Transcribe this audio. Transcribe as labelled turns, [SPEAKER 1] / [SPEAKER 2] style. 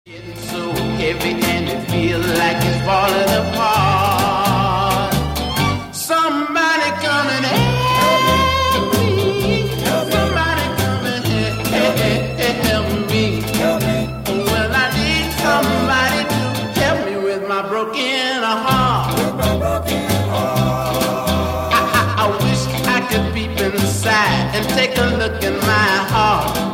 [SPEAKER 1] It's so heavy and it feels like it's falling apart. Somebody come and help me. Somebody come and help me. Well, I need somebody to help me with my broken heart. I wish I could peep inside and take a look in my heart.